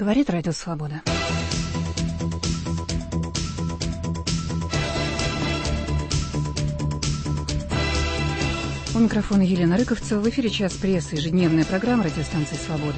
Говорит Радио Свобода. У микрофона Елена Рыковцева. В эфире «Час прессы», ежедневная программа радиостанции «Свобода».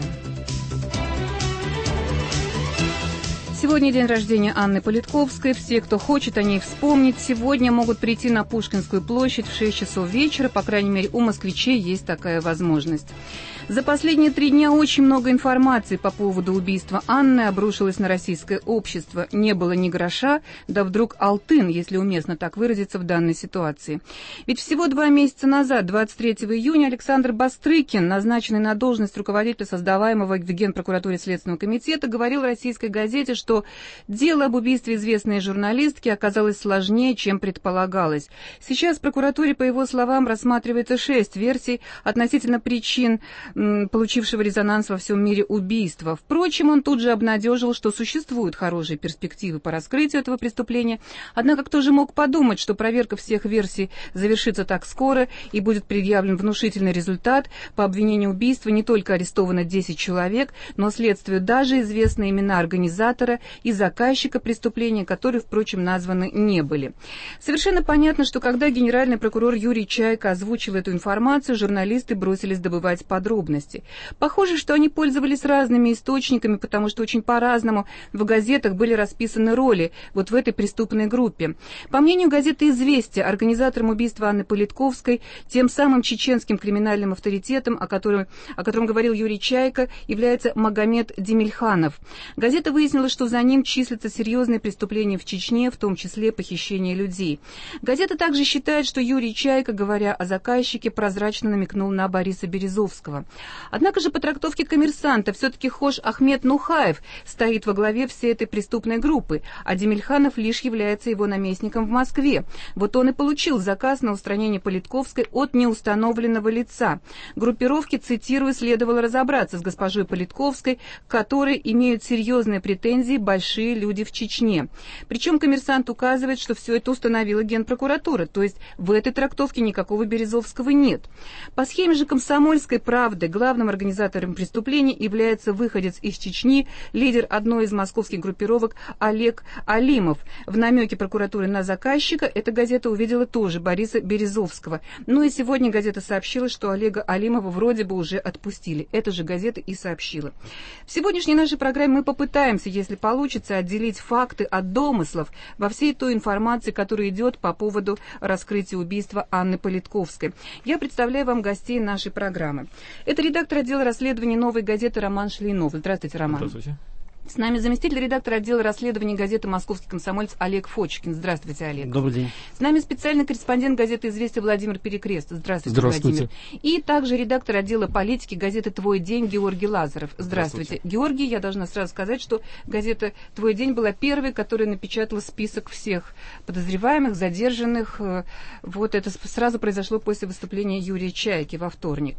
Сегодня день рождения Анны Политковской. Все, кто хочет о ней вспомнить, сегодня могут прийти на Пушкинскую площадь в 6 часов вечера. По крайней мере, у москвичей есть такая возможность. За последние 3 дня очень много информации по поводу убийства Анны обрушилось на российское общество. Не было ни гроша, да вдруг алтын, если уместно так выразиться в данной ситуации. Ведь всего 2 месяца назад, 23 июня, Александр Бастрыкин, назначенный на должность руководителя создаваемого в Генпрокуратуре Следственного комитета, говорил в российской газете, что дело об убийстве известной журналистки оказалось сложнее, чем предполагалось. Сейчас в прокуратуре, по его словам, рассматривается 6 версий относительно причин получившего резонанс во всем мире убийства. Впрочем, он тут же обнадежил, что существуют хорошие перспективы по раскрытию этого преступления. Однако кто же мог подумать, что проверка всех версий завершится так скоро и будет предъявлен внушительный результат. По обвинению в убийстве не только арестовано 10 человек, но следствию даже известны имена организатора и заказчика преступления, которые, впрочем, названы не были. Совершенно понятно, что когда генеральный прокурор Юрий Чайка озвучил эту информацию, журналисты бросились добывать подробности. Похоже, что они пользовались разными источниками, потому что очень по-разному в газетах были расписаны роли вот в этой преступной группе. По мнению газеты «Известия», организатором убийства Анны Политковской, тем самым чеченским криминальным авторитетом, о котором говорил Юрий Чайка, является Магомед Демельханов. Газета выяснила, что за ним числятся серьезные преступления в Чечне, в том числе похищение людей. Газета также считает, что Юрий Чайка, говоря о заказчике, прозрачно намекнул на Бориса Березовского. Однако же по трактовке «Коммерсанта» все-таки Хош Ахмед Нухаев стоит во главе всей этой преступной группы, а Демельханов лишь является его наместником в Москве. Вот он и получил заказ на устранение Политковской от неустановленного лица. Группировке, цитирую, следовало разобраться с госпожой Политковской, к которой имеют серьезные претензии большие люди в Чечне. Причем «Коммерсант» указывает, что все это установила Генпрокуратура, то есть в этой трактовке никакого Березовского нет. По схеме же «Комсомольской правды» главным организатором преступления является выходец из Чечни, лидер одной из московских группировок Олег Алимов. В намеке прокуратуры на заказчика эта газета увидела тоже Бориса Березовского. Ну и сегодня газета сообщила, что Олега Алимова вроде бы уже отпустили. Эта же газета и сообщила. В сегодняшней нашей программе мы попытаемся, если получится, отделить факты от домыслов во всей той информации, которая идет по поводу раскрытия убийства Анны Политковской. Я представляю вам гостей нашей программы. Это редактор отдела расследований «Новой газеты» Роман Шлейнов. Здравствуйте, Роман. Здравствуйте. С нами заместитель редактора отдела расследований газеты «Московский комсомолец» Олег Фочкин. Здравствуйте, Олег. Добрый день. С нами специальный корреспондент газеты «Известия» Владимир Перекрест. Здравствуйте, Здравствуйте. Владимир. И также редактор отдела политики газеты «Твой день» Георгий Лазарев. Здравствуйте. Георгий, я должна сразу сказать, что газета «Твой день» была первой, которая напечатала список всех подозреваемых, задержанных. Вот это сразу произошло после выступления Юрия Чайки во вторник.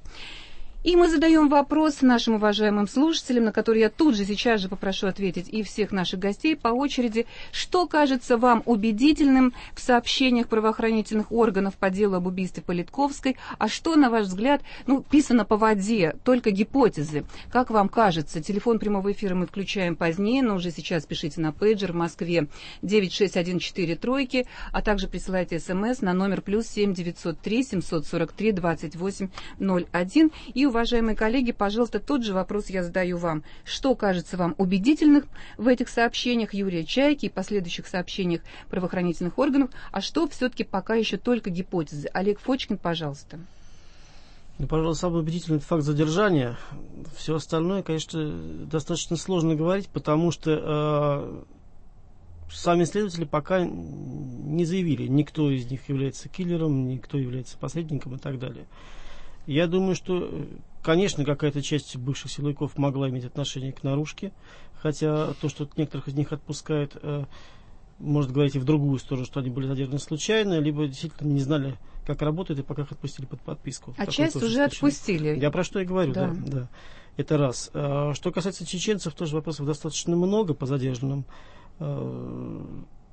И мы задаем вопрос нашим уважаемым слушателям, на который я тут же сейчас же попрошу ответить и всех наших гостей по очереди. Что кажется вам убедительным в сообщениях правоохранительных органов по делу об убийстве Политковской, а что, на ваш взгляд, писано по воде, только гипотезы? Как вам кажется? Телефон прямого эфира мы включаем позднее, но уже сейчас пишите на пейджер в Москве 96143, а также присылайте смс на номер +7 903 743 2801. И, уважаемые коллеги, пожалуйста, тот же вопрос я задаю вам. Что кажется вам убедительным в этих сообщениях Юрия Чайки и последующих сообщениях правоохранительных органов, а что все-таки пока еще только гипотезы? Олег Фочкин, пожалуйста. Пожалуй, самый убедительный факт задержания. Все остальное, конечно, достаточно сложно говорить, потому что сами следователи пока не заявили, никто из них является киллером, никто является посредником и так далее. Я думаю, что, конечно, какая-то часть бывших силовиков могла иметь отношение к наружке, хотя то, что некоторых из них отпускает, может говорить и в другую сторону, что они были задержаны случайно, либо действительно не знали, как работает, и пока их отпустили под подписку. А часть уже отпустили. Я про что и говорю, да. Это раз. Что касается чеченцев, тоже вопросов достаточно много по задержанным. То,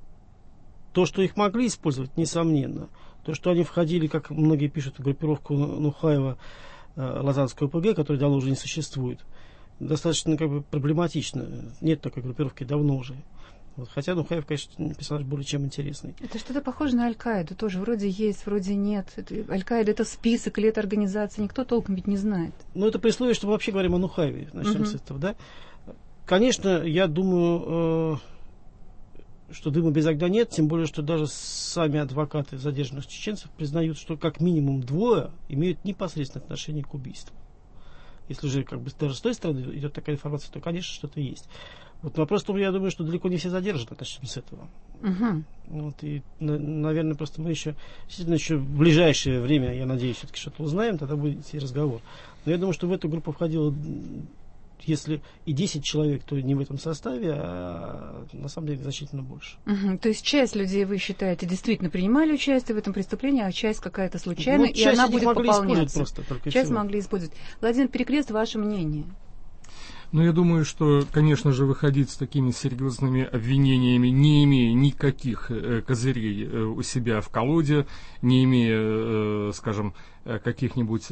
что их могли использовать, несомненно. То, что они входили, как многие пишут, в группировку Нухаева, Лазанского ОПГ, которая давно уже не существует. достаточно как бы проблематично. Нет такой группировки давно уже. Вот. Хотя Нухаев, конечно, персонаж более чем интересный. Это что-то похоже на Аль-Каиду. Тоже вроде есть, вроде нет. Аль-Каида — это список или это организация. Никто толком ведь не знает. Ну, это при условии, что мы вообще говорим о Нухаеве. Начнем с этого, да? Конечно, я думаю, что дыма без огня нет. Тем более, что даже сами адвокаты задержанных чеченцев признают, что как минимум двое имеют непосредственное отношение к убийству. Если же как бы даже с той стороны идет такая информация, то, конечно, что-то есть. Вот вопрос в том, я думаю, что далеко не все задержаны, начнем с этого. Вот, и, наверное, просто мы действительно еще в ближайшее время, я надеюсь, все-таки что-то узнаем, тогда будет идти разговор. Но я думаю, что в эту группу входило, если и 10 человек, то не в этом составе, а на самом деле значительно больше. То есть часть людей, вы считаете, действительно принимали участие в этом преступлении, а часть какая-то случайная, и она будет пополняться. Просто, часть могли использовать. Владимир Перекрест, ваше мнение? Ну, я думаю, что, конечно же, выходить с такими серьезными обвинениями, не имея никаких козырей у себя в колоде, не имея, скажем, каких-нибудь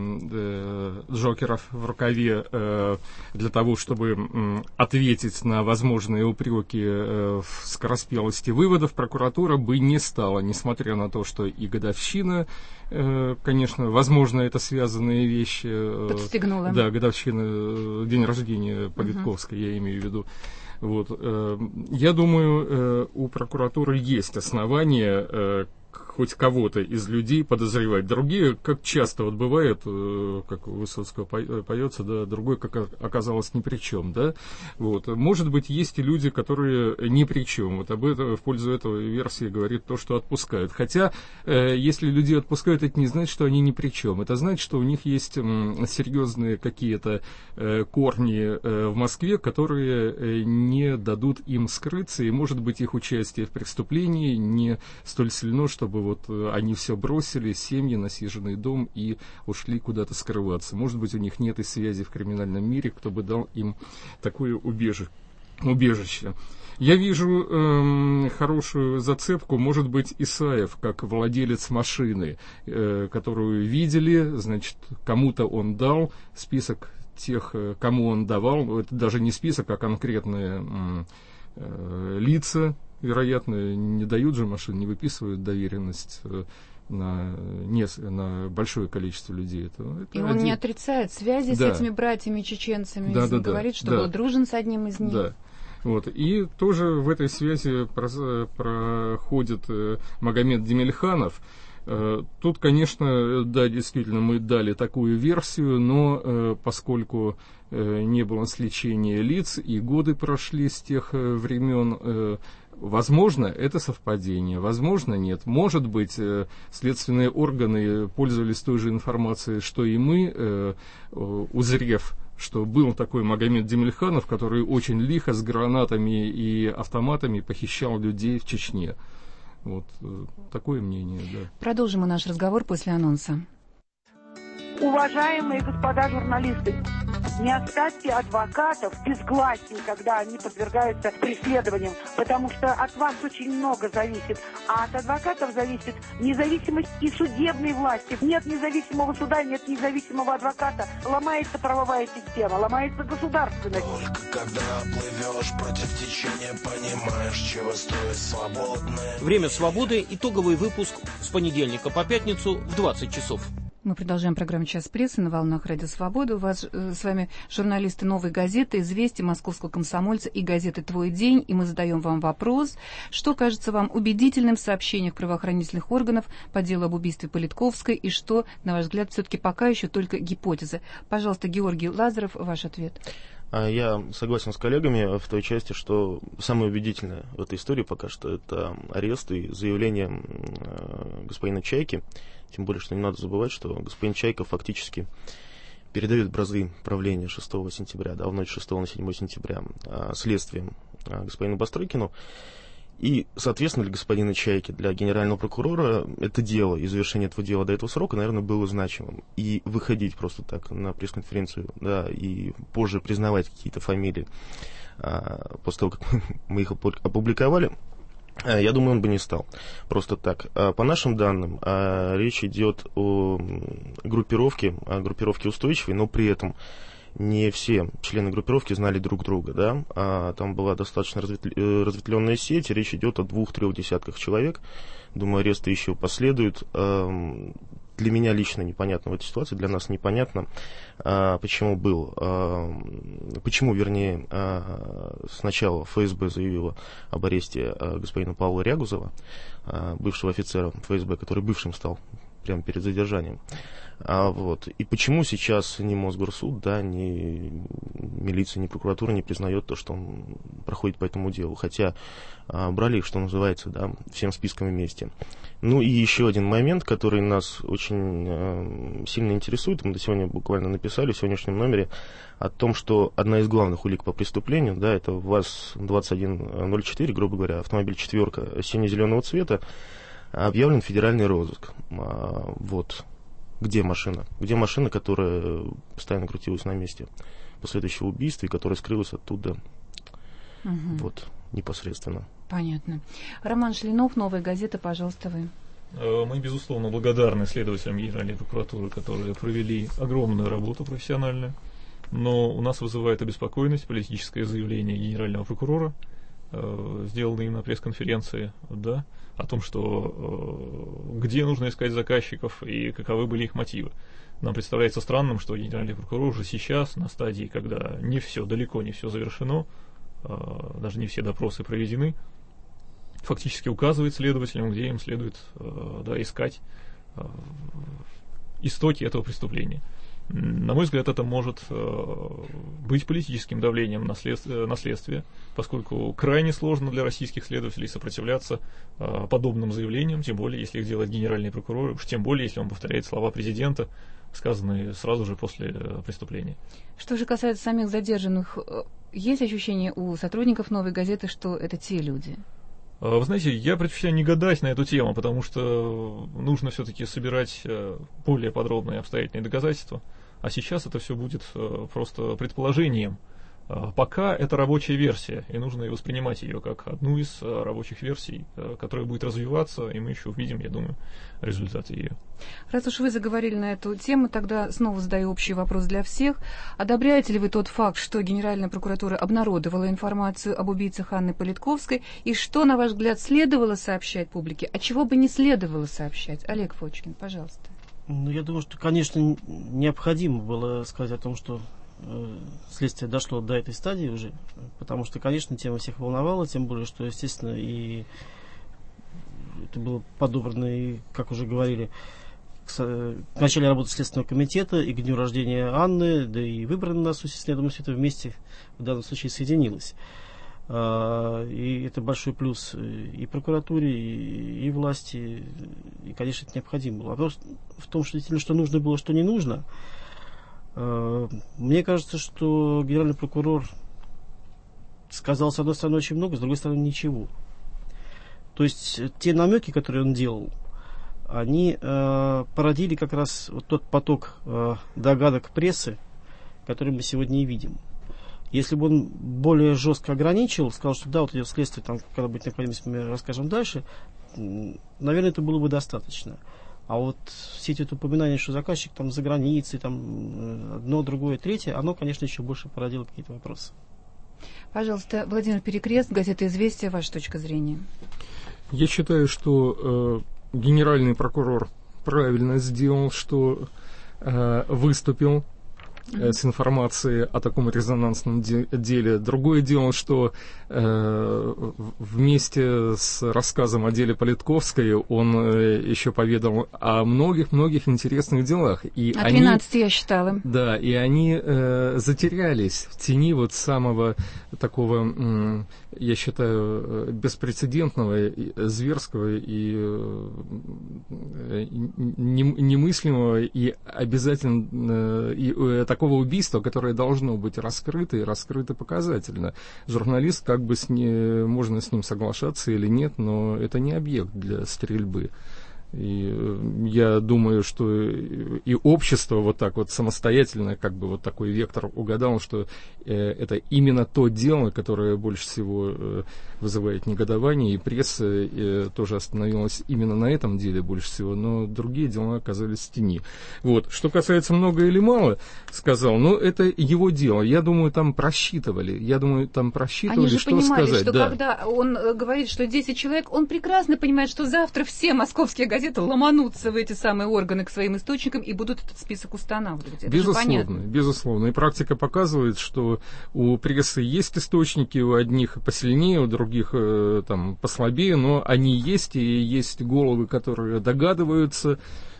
джокеров в рукаве для того, чтобы ответить на возможные упреки в скороспелости выводов, прокуратура бы не стала, несмотря на то, что и годовщина, конечно, возможно, это связанные вещи. Подстегнула. Да, годовщина, день рождения Политковской, я имею в виду. Вот. Я думаю, у прокуратуры есть основания хоть кого-то из людей подозревать. Другие, как часто вот бывает, как у Высоцкого поется, да, другой, как оказалось, ни при чем, да. Вот. Может быть, есть и люди, которые ни при чем. Вот об этом, в пользу этой версии говорит то, что отпускают. Хотя, если людей отпускают, это не значит, что они ни при чем. Это значит, что у них есть серьезные какие-то корни в Москве, которые не дадут им скрыться, и, может быть, их участие в преступлении не столь сильно, чтобы вот они все бросили, семьи, насиженный дом, и ушли куда-то скрываться. Может быть, у них нет и связи в криминальном мире, кто бы дал им такое убежище. Я вижу хорошую зацепку, может быть, Исаев, как владелец машины, которую видели, значит, кому-то он дал список тех, кому он давал. Это даже не список, а конкретные лица. Вероятно, не дают же машин, не выписывают доверенность на большое количество людей. Это и он не отрицает связи с этими братьями-чеченцами. Говорит, что был дружен с одним из них. Да. Вот. И тоже в этой связи проходит Магомед Демельханов. Тут, конечно, да, действительно, мы дали такую версию, но поскольку не было сличения лиц и годы прошли с тех времен, возможно, это совпадение, возможно, нет. Может быть, следственные органы пользовались той же информацией, что и мы, узрев, что был такой Магомед Демельханов, который очень лихо с гранатами и автоматами похищал людей в Чечне. Вот такое мнение, да. Продолжим мы наш разговор после анонса. Уважаемые господа журналисты, не оставьте адвокатов без гласен, когда они подвергаются преследованиям, потому что от вас очень много зависит, а от адвокатов зависит независимость и судебной власти. Нет независимого суда, нет независимого адвоката. Ломается правовая система, ломается государственность. Только когда плывешь против течения, понимаешь, чего стоит свободное. Время свободы. Итоговый выпуск с понедельника по пятницу в 20 часов. Мы продолжаем программу «Час прессы» на волнах Радио Свобода. У вас с вами журналисты «Новой газеты», «Известия», «Московского комсомольца» и газеты «Твой день». И мы задаем вам вопрос, что кажется вам убедительным в сообщениях правоохранительных органов по делу об убийстве Политковской, и что, на ваш взгляд, все-таки пока еще только гипотеза. Пожалуйста, Георгий Лазарев, ваш ответ. Я согласен с коллегами в той части, что самое убедительное в этой истории пока что это арест и заявление господина Чайки. Тем более, что не надо забывать, что господин Чайка фактически передает бразды правления 6 сентября, да, в ночь 6 на 7 сентября следствием господину Бастрыкину. И, соответственно, для господина Чайки, для генерального прокурора, это дело и завершение этого дела до этого срока, наверное, было значимым. И выходить просто так на пресс-конференцию, да, и позже признавать какие-то фамилии после того, как мы их опубликовали, я думаю, он бы не стал. Просто так. По нашим данным, речь идет о группировке устойчивой, но при этом не все члены группировки знали друг друга, да, там была достаточно разветвленная сеть, речь идет о 2-3 десятках человек, думаю, аресты еще последуют. Для меня лично непонятно в этой ситуации, для нас непонятно, почему сначала ФСБ заявила об аресте господина Павла Рягузова, бывшего офицера ФСБ, который бывшим стал прямо перед задержанием. И почему сейчас ни Мосгорсуд, да, ни милиция, ни прокуратура не признает то, что он проходит по этому делу, хотя брали их, что называется, да, всем списком вместе. Ну и еще один момент, который нас очень сильно интересует, мы до сегодня буквально написали в сегодняшнем номере о том, что одна из главных улик по преступлению, да, это ВАЗ-2104, грубо говоря, автомобиль «четверка» сине-зеленого цвета, объявлен федеральный розыск. Где машина? Где машина, которая постоянно крутилась на месте последующего убийства и которая скрылась оттуда непосредственно? Понятно. Роман Шлинов, «Новая газета», пожалуйста, вы. Мы, безусловно, благодарны следователям Генеральной прокуратуры, которые провели огромную работу профессиональную, но у нас вызывает обеспокоенность политическое заявление генерального прокурора, сделанное им на пресс-конференции, да, о том, что где нужно искать заказчиков и каковы были их мотивы. Нам представляется странным, что генеральный прокурор уже сейчас, на стадии, когда далеко не все завершено, даже не все допросы проведены, фактически указывает следователям, где им следует искать истоки этого преступления. На мой взгляд, это может быть политическим давлением на следствие, поскольку крайне сложно для российских следователей сопротивляться подобным заявлениям, тем более, если их делает генеральный прокурор, уж тем более, если он повторяет слова президента, сказанные сразу же после преступления. Что же касается самих задержанных, есть ощущение у сотрудников «Новой газеты», что это те люди? Вы знаете, я предпочитаю не гадать на эту тему, потому что нужно все-таки собирать более подробные обстоятельные доказательства, а сейчас это все будет просто предположением. Пока это рабочая версия, и нужно воспринимать ее как одну из рабочих версий, которая будет развиваться, и мы еще увидим, я думаю, результаты ее. Раз уж вы заговорили на эту тему, тогда снова задаю общий вопрос для всех. Одобряете ли вы тот факт, что Генеральная прокуратура обнародовала информацию об убийцах Анны Политковской, и что, на ваш взгляд, следовало сообщать публике, а чего бы не следовало сообщать? Олег Фочкин, пожалуйста. Я думаю, что, конечно, необходимо было сказать о том, что следствие дошло до этой стадии уже, потому что, конечно, тема всех волновала, тем более, что, естественно, и это было подобрано, и, как уже говорили, к начале работы Следственного комитета и к дню рождения Анны, да и выборы на нас, естественно, я думаю, все это вместе в данном случае соединилось. И это большой плюс и прокуратуре, и власти, и, конечно, это необходимо было. Вопрос в том, что действительно, что нужно было, что не нужно. Мне кажется, что генеральный прокурор сказал, с одной стороны, очень много, с другой стороны, ничего. То есть те намеки, которые он делал, они породили как раз вот тот поток догадок прессы, который мы сегодня и видим. Если бы он более жестко ограничил, сказал, что да, вот идет следствие, там, когда будет необходимость, мы расскажем дальше, наверное, это было бы достаточно. А вот все эти упоминания, что заказчик там за границей, там одно, другое, третье, оно, конечно, еще больше породило какие-то вопросы. Пожалуйста, Владимир Перекрест, газета «Известия», ваша точка зрения. Я считаю, что генеральный прокурор правильно сделал, что выступил с информацией о таком резонансном деле. Другое дело, что вместе с рассказом о деле Политковской он еще поведал о многих-многих интересных делах. И о 13 я считала. Да, и они затерялись в тени вот самого такого, я считаю, беспрецедентного, зверского и немыслимого и обязательно и такого убийства, которое должно быть раскрыто и раскрыто показательно. Журналист, как бы можно с ним соглашаться или нет, но это не объект для стрельбы. И я думаю, что и общество вот так вот самостоятельно, как бы вот такой вектор угадал, что это именно то дело, которое больше всего вызывает негодование, и пресса тоже остановилась именно на этом деле больше всего, но другие дела оказались в тени. Вот. Что касается много или мало, сказал, ну, это его дело. Я думаю, там просчитывали. Они же что понимали, сказать. что да. когда он говорит, что 10 человек, он прекрасно понимает, что завтра все московские газеты ломанутся в эти самые органы к своим источникам и будут этот список устанавливать. Это безусловно. И практика показывает, что у прессы есть источники, у одних посильнее, у других там послабее, но они есть, и есть головы, которые догадываются.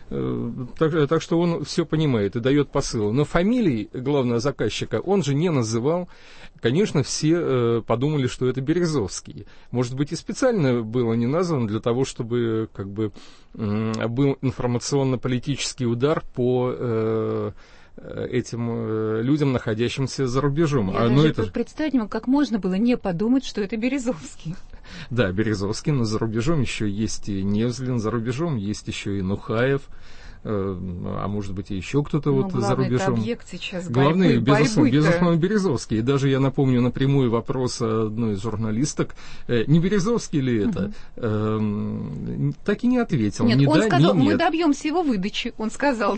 Так что он все понимает и дает посылы. Но фамилии главного заказчика он же не называл. Конечно, все подумали, что это Березовский. Может быть, и специально было не названо для того, чтобы как бы был информационно-политический удар по этим людям, находящимся за рубежом. Я даже представить не могу, как можно было не подумать, что это Березовский. Да, Березовский, но за рубежом еще есть и Невзлин, за рубежом есть еще и Нухаев, а может быть и еще кто-то вот за рубежом. Объект сейчас главный, безусловно, Березовский. И даже я напомню напрямую вопрос одной из журналисток, не Березовский ли это? Так и не ответил. Нет, ни он да, сказал, ни нет. мы добьемся его выдачи, он сказал.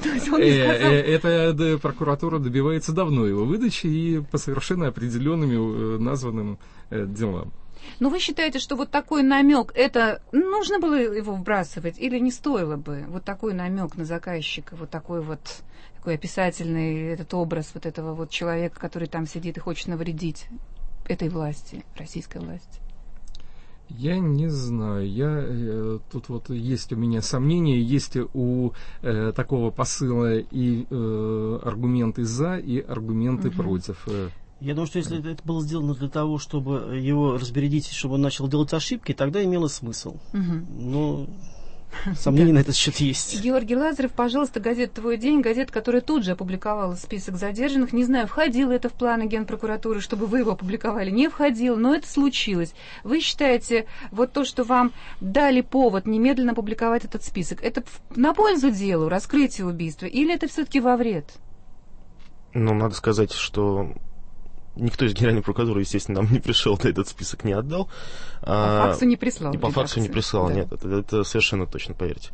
Это прокуратура добивается давно его выдачи и по совершенно определенным названным делам. Но вы считаете, что вот такой намек, это нужно было его вбрасывать или не стоило бы? Вот такой намек на заказчика, вот такой описательный этот образ вот этого вот человека, который там сидит и хочет навредить этой власти, российской власти? Я не знаю. Тут вот есть у меня сомнения, есть у такого посыла и аргументы за, и аргументы против. Я думаю, что если это было сделано для того, чтобы его разбередить, чтобы он начал делать ошибки, тогда имело смысл. Но сомнения на этот счет есть. Георгий Лазарев, пожалуйста, газета «Твой день», газета, которая тут же опубликовала список задержанных. Не знаю, входило это в планы Генпрокуратуры, чтобы вы его опубликовали, не входило, но это случилось. Вы считаете, вот то, что вам дали повод немедленно опубликовать этот список, это на пользу делу, раскрытию убийства, или это все-таки во вред? Ну, надо сказать, что никто из Генеральной прокуратуры, естественно, нам не пришел, этот список не отдал. По факсу не прислал. И по факсу не прислал, да. Нет, это совершенно точно, поверьте.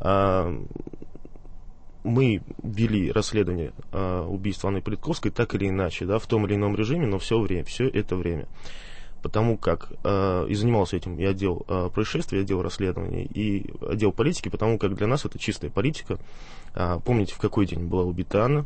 Мы вели расследование убийства Анны Политковской так или иначе, да, в том или ином режиме, но все это время. Потому как и занимался этим и отдел происшествий, и отдел расследований, и отдел политики, потому как для нас это чистая политика. Помните, в какой день была убита Анна?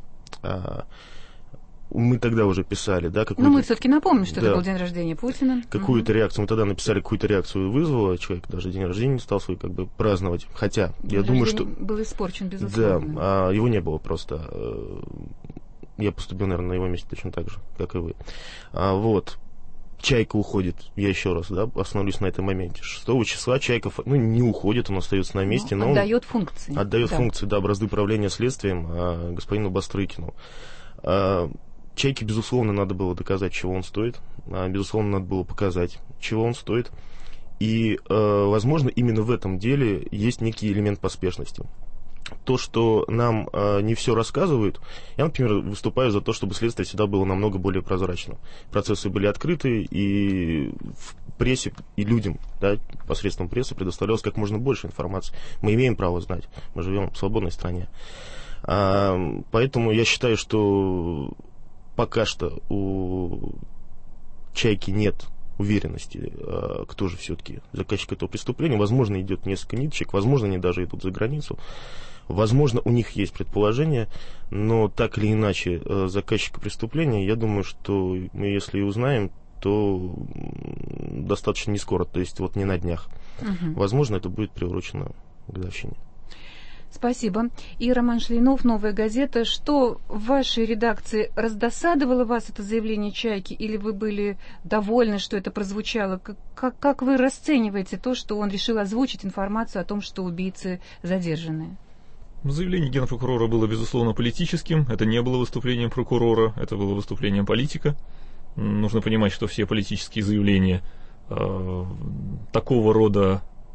Мы тогда уже писали, да, какую-то... Но мы все-таки напомним, что это был день рождения Путина. Какую-то реакцию, мы тогда написали, какую-то реакцию вызвало, человек даже день рождения не стал свой как бы праздновать, хотя я думаю, что... был испорчен, безусловно. Да, его не было просто. Я поступил, наверное, на его месте точно так же, как и вы. Вот. Чайка уходит, я еще раз, да, остановлюсь на этом моменте. 6 числа Чайка, не уходит, он остается на месте, но отдает функции. Отдает функции, да, бразды управления следствием господину Бастрыкину. Чайке, безусловно, надо было доказать, чего он стоит. Безусловно, надо было показать, чего он стоит. И, возможно, именно в этом деле есть некий элемент поспешности. То, что нам не все рассказывают, я, например, выступаю за то, чтобы следствие всегда было намного более прозрачным. Процессы были открыты, и в прессе, и людям, да, посредством прессы предоставлялось как можно больше информации. Мы имеем право знать, мы живем в свободной стране. Поэтому я считаю, что пока что у Чайки нет уверенности, кто же все-таки заказчик этого преступления. Возможно, идет несколько ниточек, возможно, они даже идут за границу. Возможно, у них есть предположение, но так или иначе заказчика преступления, я думаю, что мы, если и узнаем, то достаточно не скоро, то есть вот не на днях. Возможно, это будет приурочено к годовщине. Спасибо. И Роман Шлейнов, «Новая газета». Что в вашей редакции раздосадовало вас это заявление Чайки, или вы были довольны, что это прозвучало? Как вы расцениваете то, что он решил озвучить информацию о том, что убийцы задержаны? Заявление генпрокурора было, безусловно, политическим. Это не было выступлением прокурора, это было выступлением политика. Нужно понимать, что все политические заявления такого рода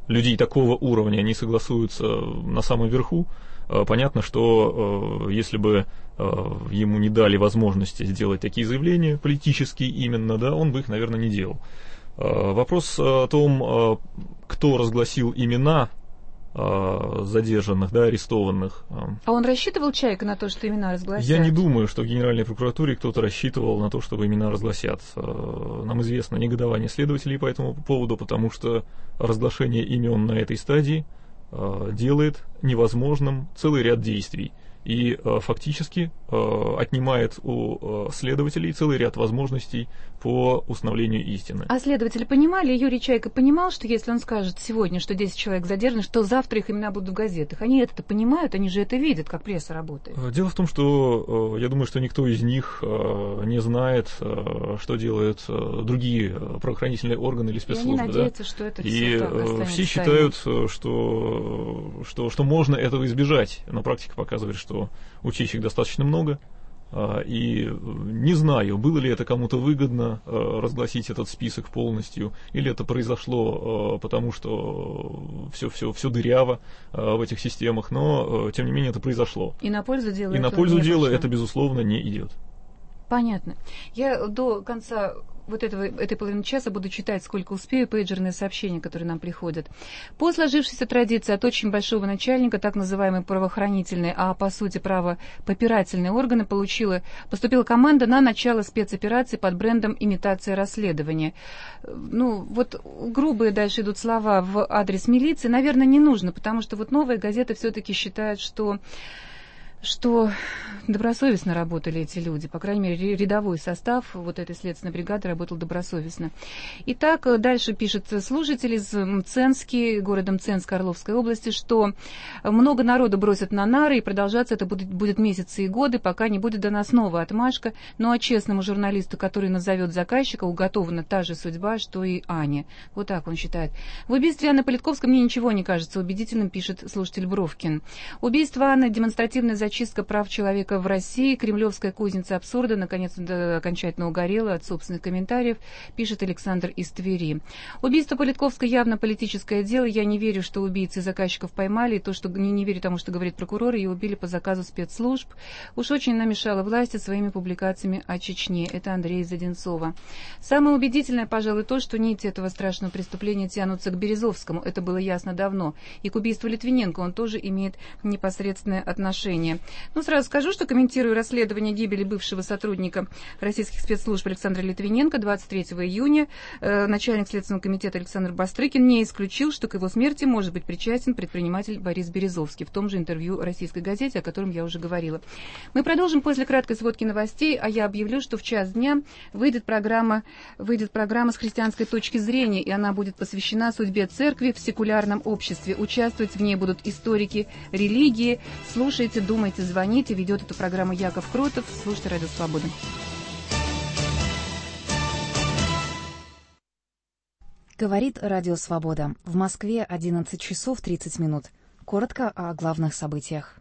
людей такого уровня не согласуются на самом верху, понятно, что если бы ему не дали возможности сделать такие заявления, политические именно, да, он бы их, наверное, не делал. Вопрос о том, кто разгласил имена задержанных, да, арестованных. А он рассчитывал, Чайка, на то, что имена разгласят? Я не думаю, что в Генеральной прокуратуре кто-то рассчитывал на то, чтобы имена разгласят. Нам известно негодование следователей по этому поводу, потому что разглашение имен на этой стадии делает невозможным целый ряд действий и фактически отнимает у следователей целый ряд возможностей по установлению истины. А следователи понимали, Юрий Чайка понимал, что если он скажет сегодня, что 10 человек задержаны, что завтра их имена будут в газетах? Они это понимают, они же это видят, как пресса работает. Дело в том, что я думаю, что никто из них не знает, что делают другие правоохранительные органы или спецслужбы. И они надеются, что это все так останется. Все считают, что можно этого избежать, но практика показывает, что утечек достаточно много. И не знаю, было ли это кому-то выгодно разгласить этот список полностью, или это произошло потому, что все дыряво в этих системах, но тем не менее это произошло. И на пользу дела, это, безусловно, не идет. Понятно. Я до конца этой половины часа буду читать, сколько успею, пейджерные сообщения, которые нам приходят. По сложившейся традиции от очень большого начальника, так называемые правоохранительные, а по сути правопопирательные органы, поступила команда на начало спецоперации под брендом «Имитация расследования». Ну, вот грубые дальше идут слова в адрес милиции, наверное, не нужно, потому что вот «Новая газета» все-таки считает, что добросовестно работали эти люди, по крайней мере, рядовой состав вот этой следственной бригады работал добросовестно. Итак, дальше пишет слушатель из Мценски, города Мценск Орловской области, что много народу бросят на нары, и продолжаться это будет месяцы и годы, пока не будет дана снова отмашка. Ну а честному журналисту, который назовет заказчика, уготована та же судьба, что и Ане. Вот так он считает. В убийстве Анны Политковской мне ничего не кажется убедительным, пишет слушатель Бровкин. Убийство Анны — демонстративная зачистка прав человека в России, кремлевская кузница абсурда, наконец, окончательно угорела от собственных комментариев, пишет Александр из Твери. Убийство Политковской явно политическое дело. Я не верю, что убийцы и заказчиков поймали, и то, что не верю тому, что говорит прокурор, ее убили по заказу спецслужб. Уж очень намешала власти своими публикациями о Чечне. Это Андрей из Одинцова. Самое убедительное, пожалуй, то, что нити этого страшного преступления тянутся к Березовскому. Это было ясно давно. И к убийству Литвиненко он тоже имеет непосредственное отношение. Ну, сразу скажу, что комментирую расследование гибели бывшего сотрудника российских спецслужб Александра Литвиненко 23 июня. Начальник Следственного комитета Александр Бастрыкин не исключил, что к его смерти может быть причастен предприниматель Борис Березовский, в том же интервью российской газете, о котором я уже говорила. Мы продолжим после краткой сводки новостей, а я объявлю, что в час дня выйдет программа с христианской точки зрения, и она будет посвящена судьбе церкви в секулярном обществе. Участвовать в ней будут историки религии. Слушайте, думайте, звоните. Ведет эту программу Яков Кротов. Слушайте Радио Свобода. Говорит Радио Свобода. В Москве 11 часов 30 минут. Коротко о главных событиях.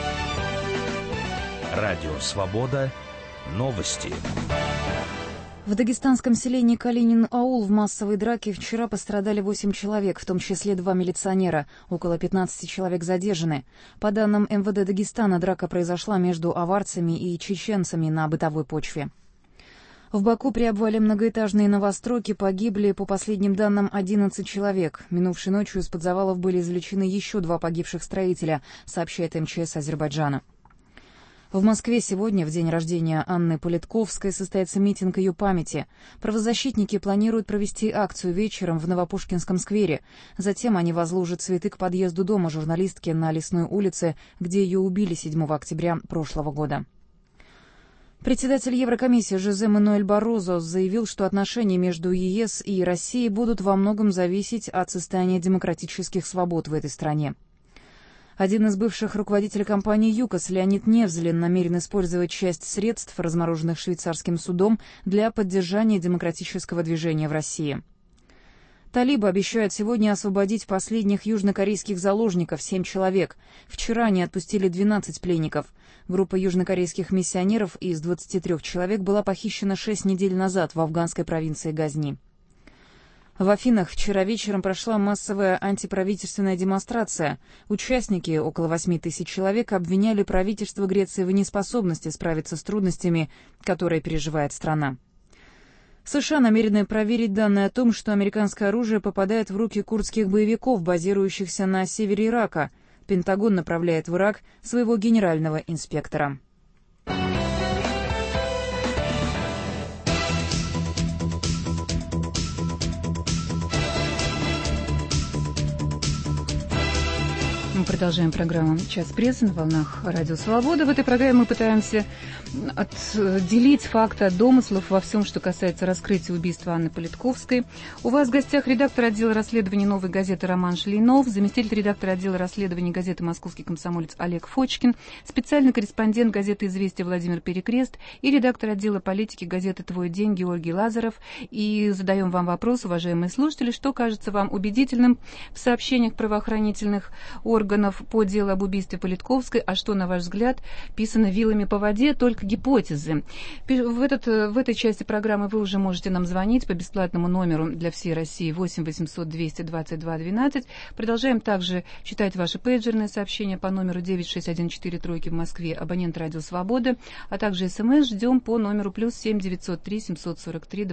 Радио Свобода. Новости. В дагестанском селении Калинин-Аул в массовой драке вчера пострадали 8 человек, в том числе 2 милиционера. Около 15 человек задержаны. По данным МВД Дагестана, драка произошла между аварцами и чеченцами на бытовой почве. В Баку при обвале многоэтажной новостройки погибли, по последним данным, 11 человек. Минувшей ночью из-под завалов были извлечены еще 2 погибших строителя, сообщает МЧС Азербайджана. В Москве сегодня, в день рождения Анны Политковской, состоится митинг ее памяти. Правозащитники планируют провести акцию вечером в Новопушкинском сквере. Затем они возложат цветы к подъезду дома журналистки на Лесной улице, где ее убили 7 октября прошлого года. Председатель Еврокомиссии Жозе Мануэль Баррозо заявил, что отношения между ЕС и Россией будут во многом зависеть от состояния демократических свобод в этой стране. Один из бывших руководителей компании «ЮКОС» Леонид Невзлин намерен использовать часть средств, размороженных швейцарским судом, для поддержания демократического движения в России. Талибы обещают сегодня освободить последних южнокорейских заложников, 7 человек. Вчера они отпустили 12 пленников. Группа южнокорейских миссионеров из 23 человек была похищена 6 недель назад в афганской провинции Газни. В Афинах вчера вечером прошла массовая антиправительственная демонстрация. Участники, около 8 тысяч человек, обвиняли правительство Греции в неспособности справиться с трудностями, которые переживает страна. США намерены проверить данные о том, что американское оружие попадает в руки курдских боевиков, базирующихся на севере Ирака. Пентагон направляет в Ирак своего генерального инспектора. Мы продолжаем программу «Час прессы» на волнах Радио Свобода. В этой программе мы пытаемся отделить факты от домыслов во всем, что касается раскрытия убийства Анны Политковской. У вас в гостях редактор отдела расследований «Новой газеты» Роман Шлейнов, заместитель редактора отдела расследований газеты «Московский комсомолец» Олег Фочкин, специальный корреспондент газеты «Известия» Владимир Перекрест и редактор отдела политики газеты «Твой день» Георгий Лазарев. И задаем вам вопрос, уважаемые слушатели, что кажется вам убедительным в сообщениях правоохранительных органов по делу об убийстве Политковской, а что, на ваш взгляд, писано вилами по воде, только гипотезы. В этой части программы вы уже можете нам звонить по бесплатному номеру для всей России 8 800 222 12. Продолжаем также читать ваши пейджерные сообщения по номеру 9614 в Москве, абонент Радио Свобода, а также СМС ждем по номеру +7 903 743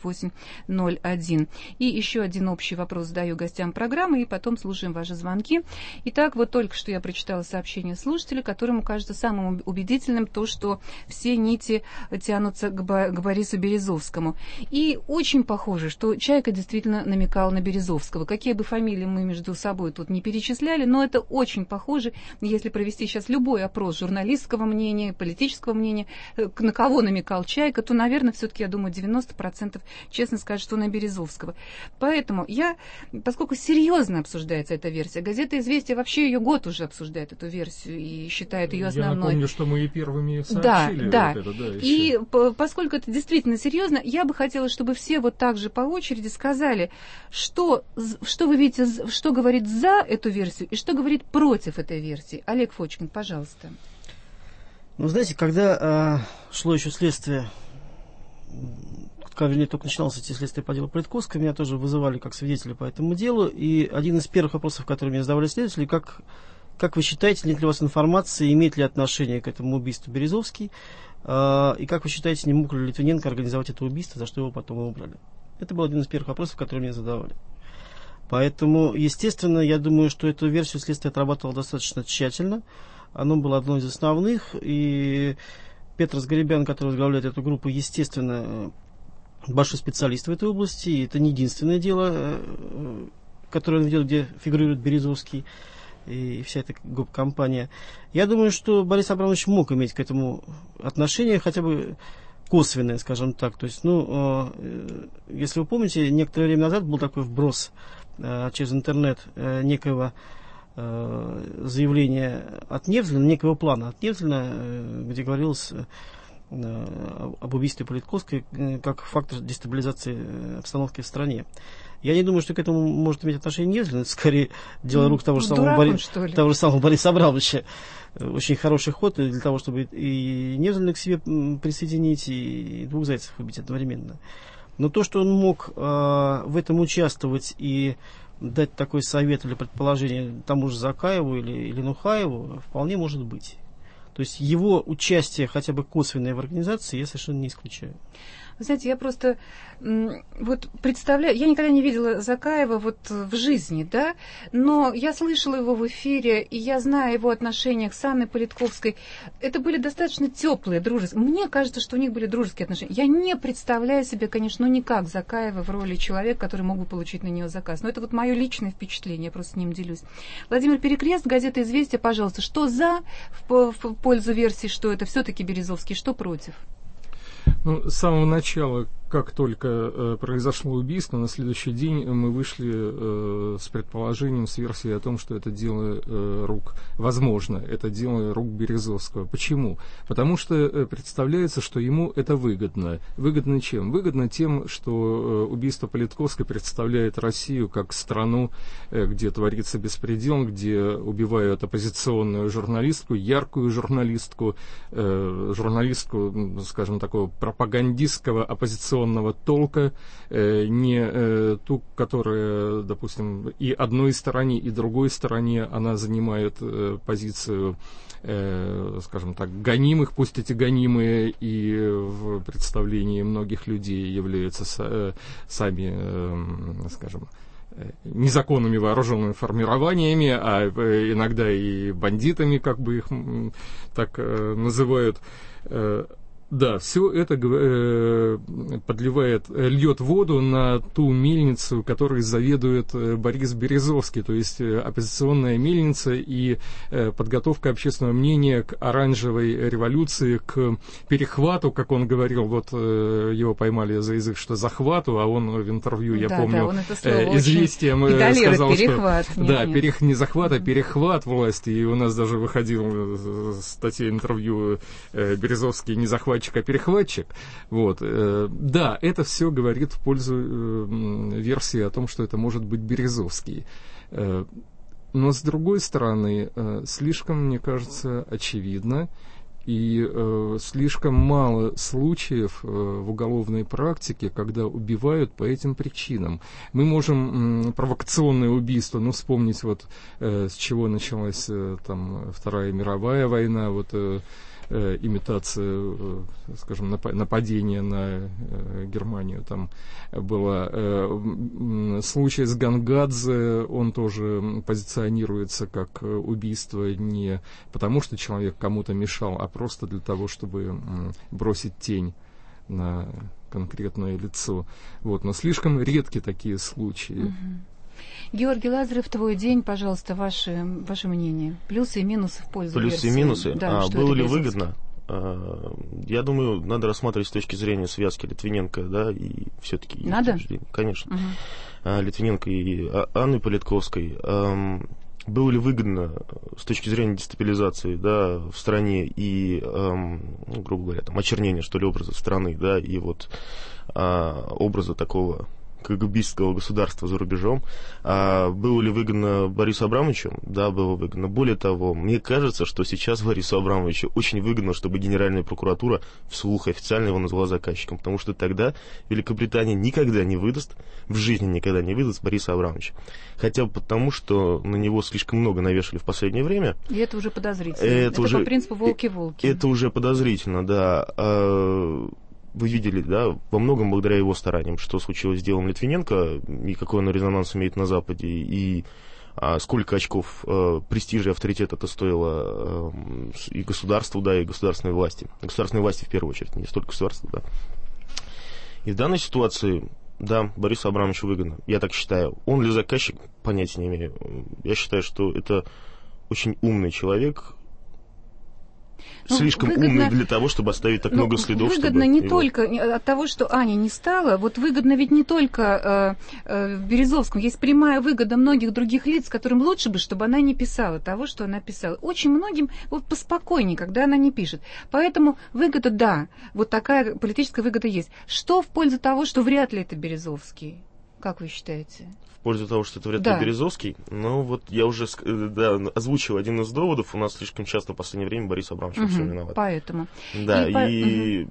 2801. И еще один общий вопрос задаю гостям программы, и потом слушаем ваши звонки. Итак, вот только что я прочитала сообщение слушателя, которому кажется самым убедительным то, что все нити тянутся к Борису Березовскому. И очень похоже, что Чайка действительно намекал на Березовского. Какие бы фамилии мы между собой тут не перечисляли, но это очень похоже. Если провести сейчас любой опрос журналистского мнения, политического мнения, на кого намекал Чайка, то, наверное, все-таки, я думаю, 90% честно скажут, что на Березовского. Поэтому поскольку серьезно обсуждается эта версия, газета «Известия» вообще ее год уже обсуждает, эту версию, и считает ее основной. Я напомню, что мы и первыми сообщили. Да. Вот это, да, и поскольку это действительно серьезно, я бы хотела, чтобы все вот так же по очереди сказали, что вы видите, что говорит за эту версию и что говорит против этой версии. Олег Фочкин, пожалуйста. Ну, знаете, когда шло еще следствие, вернее, только начиналось эти следствия по делу Политковской, меня тоже вызывали как свидетеля по этому делу, и один из первых вопросов, которые мне задавали следователи, как вы считаете, нет ли у вас информации, имеет ли отношение к этому убийству Березовский, и как вы считаете, не мог ли Литвиненко организовать это убийство, за что его потом убрали? Это был один из первых вопросов, которые мне задавали. Поэтому, естественно, я думаю, что эту версию следствия отрабатывало достаточно тщательно. Оно было одной из основных, и Петр Сгарибян, который возглавляет эту группу, естественно, большой специалист в этой области, и это не единственное дело, которое он ведет, где фигурирует Березовский и вся эта компания. Я думаю, что Борис Абрамович мог иметь к этому отношение, хотя бы косвенное, скажем так. То есть, если вы помните, некоторое время назад был такой вброс через интернет некого заявления от Невзлина, некого плана от Невзлина, где говорилось об убийстве Политковской как фактор дестабилизации обстановки в стране. Я не думаю, что к этому может иметь отношение Невзлин. Это скорее дело рук того же самого Бориса Абрамовича. Очень хороший ход для того, чтобы и Невзлина к себе присоединить, и двух зайцев убить одновременно. Но то, что он мог в этом участвовать и дать такой совет или предположение тому же Закаеву или Нухаеву, вполне может быть. То есть его участие хотя бы косвенное в организации я совершенно не исключаю. Вы знаете, я просто вот представляю, я никогда не видела Закаева вот в жизни, да, но я слышала его в эфире, и я знаю о его отношениях с Анной Политковской. Это были достаточно теплые, дружеские. Мне кажется, что у них были дружеские отношения. Я не представляю себе, конечно, никак Закаева в роли человека, который мог бы получить на нее заказ. Но это вот мое личное впечатление, я просто с ним делюсь. Владимир Перекрест, газета «Известия», пожалуйста, что за в пользу версии, что это все-таки Березовский, что против? Ну, с самого начала, как только произошло убийство, на следующий день мы вышли с предположением, с версией о том, что это дело рук, возможно, это дело рук Березовского. Почему? Потому что представляется, что ему это выгодно. Выгодно чем? Выгодно тем, что убийство Политковской представляет Россию как страну, где творится беспредел, где убивают оппозиционную журналистку, яркую журналистку, скажем, такого пропагандистского оппозиционного оппозиционного толка, не ту, которая, допустим, и одной стороне, и другой стороне она занимает позицию, скажем так, гонимых, пусть эти гонимые и в представлении многих людей являются сами, скажем, незаконными вооруженными формированиями, а иногда и бандитами, как бы их так называют. Да, все это льет воду на ту мельницу, которой заведует Борис Березовский, то есть оппозиционная мельница и подготовка общественного мнения к оранжевой революции, к перехвату, как он говорил, вот его поймали за язык, что захвату, а он в интервью, я помню, известием сказал, перехват. Что да, не захват, а перехват власти, и у нас даже выходил статья интервью Березовский не захватчик, а перехватчик. Вот. Да, это все говорит в пользу версии о том, что это может быть Березовский. Но, с другой стороны, слишком, мне кажется, очевидно, и слишком мало случаев в уголовной практике, когда убивают по этим причинам. Мы можем провокационное убийство, вспомнить, вот с чего началась там Вторая мировая война, вот имитация, скажем, нападения на Германию. Там было случай с Гангадзе, он тоже позиционируется как убийство не потому, что человек кому-то мешал, а просто для того, чтобы бросить тень на конкретное лицо. Вот. Но слишком редки такие случаи. Георгий Лазарев, твой день, пожалуйста, ваше мнение. Плюсы и минусы в пользу версии. Плюсы и минусы. Да, было ли выгодно? Я думаю, надо рассматривать с точки зрения связки Литвиненко, да, и все-таки... Надо? Конечно. Литвиненко и Анны Политковской. Было ли выгодно с точки зрения дестабилизации, да, в стране и, грубо говоря, там, очернения, что ли, образа страны, да, и вот образа такого КГБистского государства за рубежом. Было ли выгодно Борису Абрамовичу? Да, было выгодно. Более того, мне кажется, что сейчас Борису Абрамовичу очень выгодно, чтобы Генеральная прокуратура вслух официально его назвала заказчиком, потому что тогда Великобритания никогда не выдаст, в жизни никогда не выдаст Бориса Абрамовича. Хотя бы потому, что на него слишком много навешали в последнее время. И это уже подозрительно. Это уже, по принципу волки-волки. Это уже подозрительно, да. Вы видели, да, во многом благодаря его стараниям, что случилось с делом Литвиненко, и какой оно резонанс имеет на Западе, и сколько очков престижа и авторитета это стоило и государству, да, и государственной власти. Государственной власти в первую очередь, не столько государству, да. И в данной ситуации, да, Борису Абрамовичу выгодно, я так считаю. Он ли заказчик, понятия не имею. Я считаю, что это очень умный человек, слишком умный для того, чтобы оставить так много следов. Выгодно не только от того, что Аня не стала, вот выгодно ведь не только Березовскому, есть прямая выгода многих других лиц, которым лучше бы, чтобы она не писала того, что она писала. Очень многим вот поспокойнее, когда она не пишет. Поэтому выгода, да, вот такая политическая выгода есть. Что в пользу того, что вряд ли это Березовский? Как вы считаете? В пользу того, что это вряд ли Березовский. Ну, вот я уже озвучил один из доводов. У нас слишком часто в последнее время Борис Абрамович во всем виноват. Поэтому. Да, и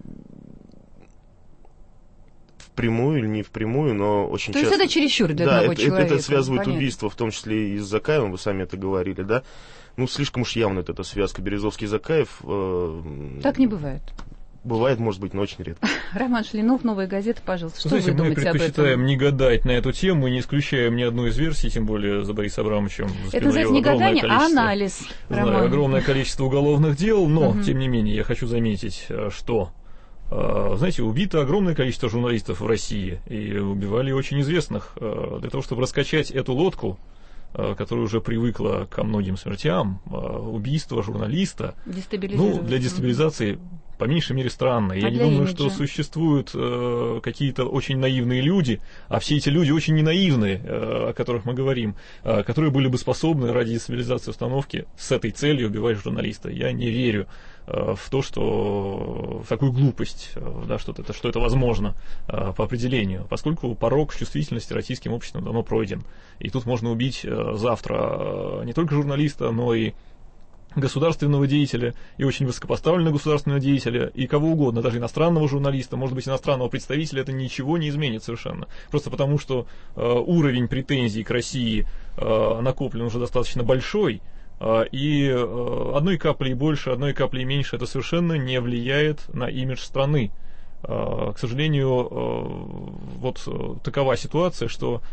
впрямую или не впрямую, но очень часто... То есть это чересчур для одного человека. Это связывает убийство, в том числе и с Закаевым, вы сами это говорили, да? Ну, слишком уж явно эта связка Березовский-Закаев. Так не бывает. Бывает, может быть, но очень редко. Роман Шлинов, «Новая газета», пожалуйста. Что Знаете, вы думаете об этом? Мы предпочитаем не гадать на эту тему, не исключаем ни одну из версий, тем более за Борисом Абрамовичем. Это называется не гадание, а анализ. Знаю, огромное количество уголовных дел, но, тем не менее, я хочу заметить, что, знаете, убито огромное количество журналистов в России, и убивали очень известных. Для того, чтобы раскачать эту лодку, которая уже привыкла ко многим смертям, убийство журналиста, для дестабилизации по меньшей мере странно. Я не думаю, что существуют какие-то очень наивные люди, а все эти люди очень ненаивные, о которых мы говорим, которые были бы способны ради дестабилизации установки с этой целью убивать журналиста. Я не верю в то, что в такую глупость, да, что это возможно по определению, поскольку порог чувствительности российским обществом давно пройден. И тут можно убить завтра не только журналиста, но и государственного деятеля и очень высокопоставленного государственного деятеля и кого угодно, даже иностранного журналиста, может быть, иностранного представителя, это ничего не изменит совершенно. Просто потому, что уровень претензий к России накоплен уже достаточно большой, и одной каплей больше, одной каплей меньше это совершенно не влияет на имидж страны. К сожалению, вот такова ситуация, что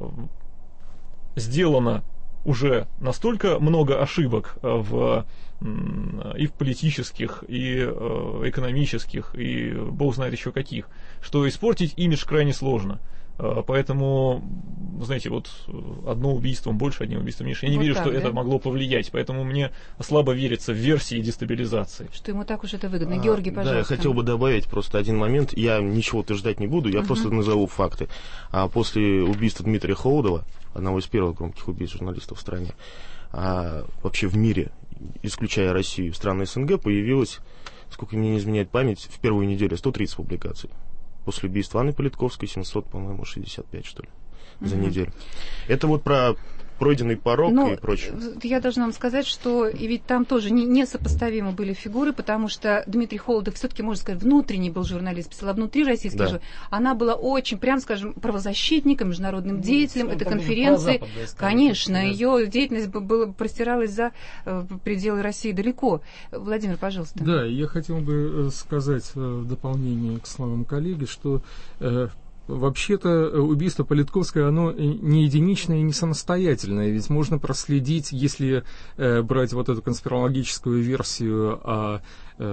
сделано уже настолько много ошибок и в политических, и экономических, и бог знает еще каких, что испортить имидж крайне сложно. Поэтому, знаете, вот одно убийством больше, одним убийством меньше. Я не верю, что это могло повлиять. Поэтому мне слабо верится в версии дестабилизации. Что ему так уж это выгодно. Георгий, пожалуйста. Да, я хотел бы добавить просто один момент. Я ничего утверждать не буду, я просто назову факты. После убийства Дмитрия Холодова, одного из первых громких убийств журналистов в стране, вообще в мире, исключая Россию, страны СНГ, появилось, сколько мне не изменяет память, в первую неделю 130 публикаций. После убийства Анны Политковской 700, по-моему, 65, что ли, за неделю. Это вот про пройденный порог и прочее. Я должна вам сказать, что и ведь там тоже несопоставимы были фигуры, потому что Дмитрий Холодов все-таки, можно сказать, внутренний был журналист, писала внутри российских журналистов. Она была очень, прям скажем, правозащитником, международным деятелем этой конференции. Конечно, ее деятельность простиралась за пределы России далеко. Владимир, пожалуйста. Да, я хотел бы сказать в дополнение к словам коллеги, что вообще-то убийство Политковской, оно не единичное и не самостоятельное, ведь можно проследить, если брать вот эту конспирологическую версию о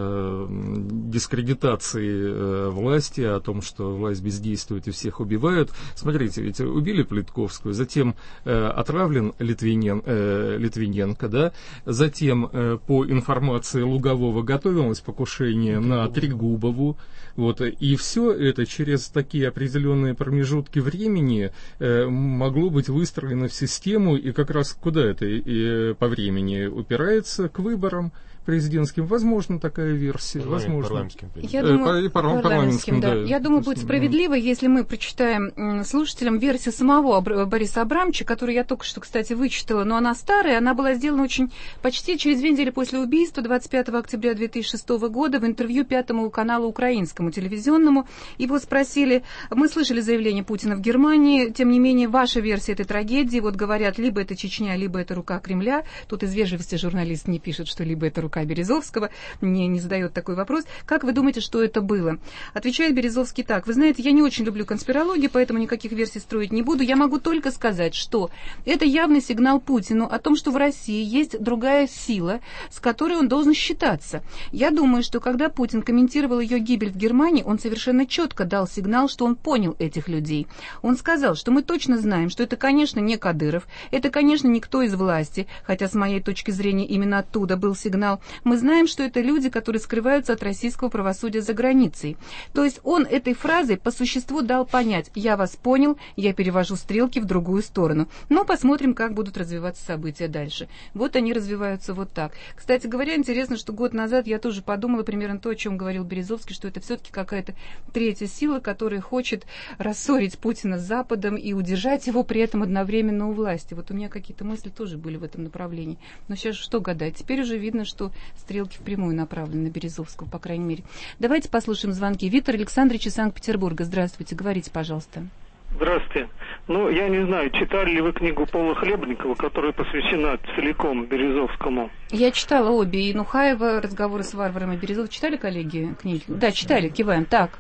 дискредитации власти, о том, что власть бездействует и всех убивают. Смотрите, ведь убили Политковскую, затем отравлен Литвиненко, да? Затем, по информации Лугового, готовилось покушение на Трегубову. Вот, и все это через такие определенные промежутки времени могло быть выстроено в систему, и как раз куда это по времени упирается? К выборам президентским. Возможно, такая версия. Возможно. Я думаю, парламентским, да. Я думаю, будет справедливо, если мы прочитаем слушателям версию самого Бориса Абрамовича, которую я только что, кстати, вычитала, но она старая, она была сделана почти через 2 недели после убийства, 25 октября 2006 года, в интервью 5-му каналу украинскому телевизионному. Его спросили, мы слышали заявление Путина в Германии, тем не менее, ваша версия этой трагедии, вот говорят, либо это Чечня, либо это рука Кремля. Тут из вежливости журналист не пишет, что либо это рука Березовского, не задает такой вопрос. Как вы думаете, что это было? Отвечает Березовский так. Вы знаете, я не очень люблю конспирологию, поэтому никаких версий строить не буду. Я могу только сказать, что это явный сигнал Путину о том, что в России есть другая сила, с которой он должен считаться. Я думаю, что когда Путин комментировал ее гибель в Германии, он совершенно четко дал сигнал, что он понял этих людей. Он сказал, что мы точно знаем, что это, конечно, не Кадыров, это, конечно, никто из власти, хотя с моей точки зрения именно оттуда был сигнал. Мы знаем, что это люди, которые скрываются от российского правосудия за границей. То есть он этой фразой по существу дал понять: я вас понял, я перевожу стрелки в другую сторону. Но посмотрим, как будут развиваться события дальше. Вот они развиваются вот так. Кстати говоря, интересно, что год назад я тоже подумала примерно то, о чем говорил Березовский, что это все-таки какая-то третья сила, которая хочет рассорить Путина с Западом и удержать его при этом одновременно у власти. Вот у меня какие-то мысли тоже были в этом направлении. Но сейчас что гадать? Теперь уже видно, что стрелки впрямую направлены на Березовского, по крайней мере. Давайте послушаем звонки. Виктор Александрович из Санкт-Петербурга. Здравствуйте, говорите, пожалуйста. Здравствуйте. Я не знаю, читали ли вы книгу Пола Хлебникова, которая посвящена целиком Березовскому? Я читала обе. И Нухаева, разговоры с варваром, и Березов. Читали, коллеги, книги? Да, читали, киваем. Так.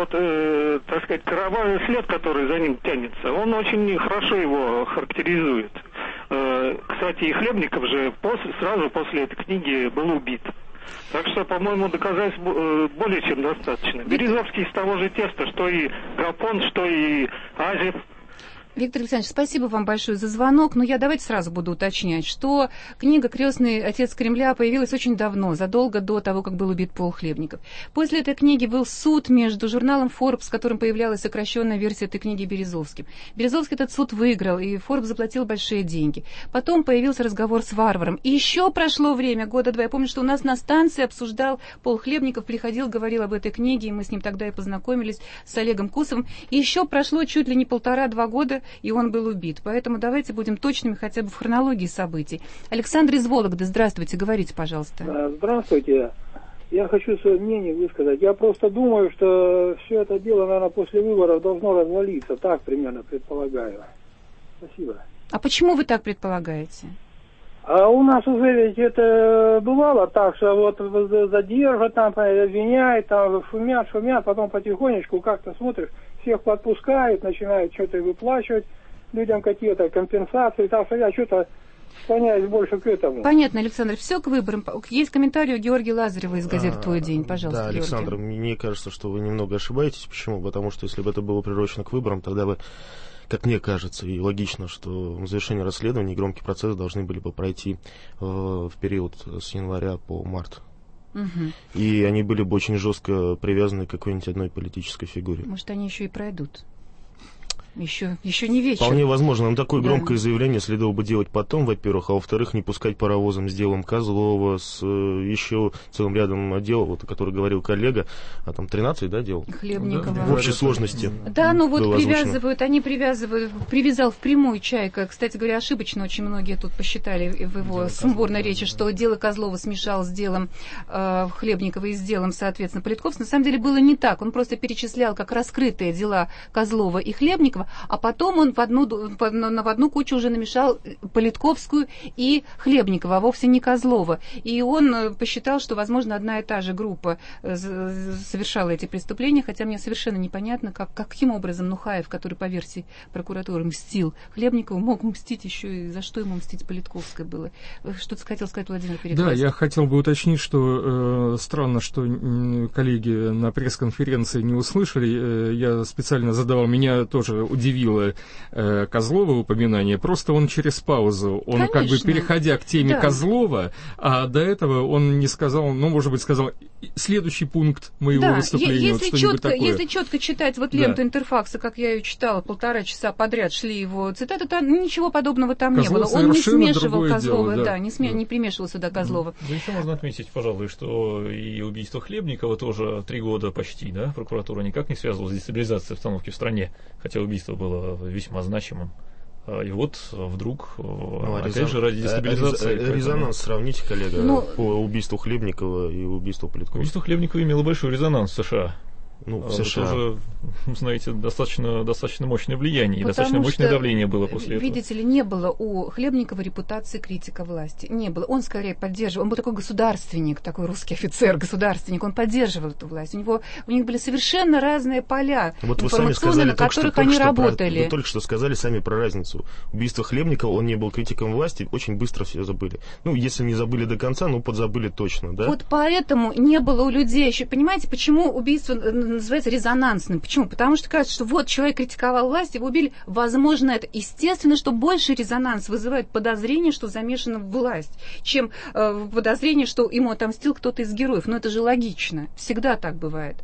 Так сказать, кровавый след, который за ним тянется, он очень хорошо его характеризует. Кстати, и Хлебников же сразу после этой книги был убит. Так что, по-моему, доказательств более чем достаточно. Березовский из того же теста, что и Гапон, что и Азев. Виктор Александрович, спасибо вам большое за звонок, но я давайте сразу буду уточнять, что книга «Крестный отец Кремля» появилась очень давно, задолго до того, как был убит Пол Хлебников. После этой книги был суд между журналом Forbes, в котором появлялась сокращенная версия этой книги, Березовским. Березовский этот суд выиграл, и Forbes заплатил большие деньги. Потом появился разговор с варваром. И еще прошло время, года 2. Я помню, что у нас на станции обсуждал Пол Хлебников, приходил, говорил об этой книге, и мы с ним тогда и познакомились, с Олегом Кусовым. И еще прошло чуть ли не 1,5-2 года, и он был убит. Поэтому давайте будем точными хотя бы в хронологии событий. Александр из Вологды, здравствуйте, говорите, пожалуйста. Здравствуйте. Я хочу свое мнение высказать. Я просто думаю, что все это дело, наверное, после выборов должно развалиться. Так примерно предполагаю. Спасибо. А почему вы так предполагаете? А у нас уже ведь это бывало так, что вот задержат, там обвиняют, там шумят, потом потихонечку как-то смотришь, всех подпускают, начинают что-то выплачивать людям какие-то компенсации, так что я что-то склоняюсь больше к этому. Понятно, Александр, все к выборам. Есть комментарий у Георгия Лазарева из газеты «Твой день». Пожалуйста, Да, Александр, мне кажется, что вы немного ошибаетесь. Почему? Потому что если бы это было приурочено к выборам, тогда бы, как мне кажется, и логично, что завершение расследования и громкий процесс должны были бы пройти в период с января по март. Угу. И они были бы очень жестко привязаны к какой-нибудь одной политической фигуре. Может, они еще и пройдут. Еще не вечер. Вполне возможно. Но такое громкое заявление следовало бы делать потом, во-первых, а во-вторых, не пускать паровозом с делом Козлова, с еще целым рядом дел, вот, о котором говорил коллега, а там 13, да, дел? Хлебникова. В общей сложности. Да, ну вот привязал впрямую Чайка. Кстати говоря, ошибочно очень многие тут посчитали в его сумбурной речи, что дело Козлова смешал с делом Хлебникова и с делом, соответственно, Политковского. На самом деле было не так. Он просто перечислял как раскрытые дела Козлова и Хлебникова, а потом он в одну кучу уже намешал Политковскую и Хлебникова, а вовсе не Козлова. И он посчитал, что, возможно, одна и та же группа совершала эти преступления, хотя мне совершенно непонятно, каким образом Нухаев, который, по версии прокуратуры, мстил Хлебникову, мог мстить еще и за что ему мстить Политковской было. Что-то хотел сказать Владимир Переглазов. Да, я хотел бы уточнить, что странно, что коллеги на пресс-конференции не услышали. Я специально задавал, меня тоже удивило Козлова упоминание, просто он через паузу, он как бы переходя к теме Козлова, а до этого он не сказал, ну, может быть, сказал следующий пункт моего выступления. Если четко читать вот ленту Интерфакса, как я ее читала, 1,5 часа подряд шли его цитаты, то ничего подобного там не было. Он не смешивал Козлова, не примешивал сюда Козлова. Да еще можно отметить, пожалуй, что и убийство Хлебникова тоже 3 года почти, да, прокуратура никак не связывала с дестабилизацией обстановки в стране, хотя убийство было весьма значимым. И вот вдруг, опять же, ради дестабилизации... Резонанс сравните, коллега, по убийству Хлебникова и убийству Политковского. Убийство Хлебникова имело большой резонанс в США. В США. Тоже, знаете, достаточно мощное влияние, и достаточно мощное давление было после этого. Видите ли, не было у Хлебникова репутации критика власти. Не было. Он скорее поддерживал. Он был такой государственник, такой русский офицер, государственник. Он поддерживал эту власть. У них были совершенно разные поля информационные, на которых они работали. Вы только что сказали сами про разницу. Убийство Хлебникова, он не был критиком власти, очень быстро все забыли. Ну, если не забыли до конца, подзабыли точно, да? Вот поэтому не было у людей еще. Понимаете, почему убийство называется резонансным? Почему? Потому что кажется, что вот человек критиковал власть, его убили. Возможно, это естественно, что больше резонанс вызывает подозрение, что замешана власть, чем подозрение, что ему отомстил кто-то из героев. Но это же логично. Всегда так бывает.